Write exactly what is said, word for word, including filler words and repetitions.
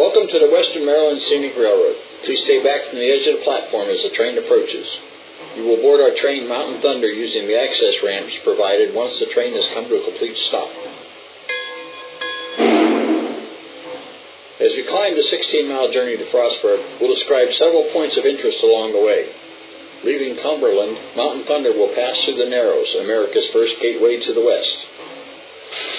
Welcome to the Western Maryland Scenic Railroad. Please stay back from the edge of the platform as the train approaches. You will board our train Mountain Thunder using the access ramps provided once the train has come to a complete stop. As we climb the sixteen-mile journey to Frostburg, we'll describe several points of interest along the way. Leaving Cumberland, Mountain Thunder will pass through the Narrows, America's first gateway to the west.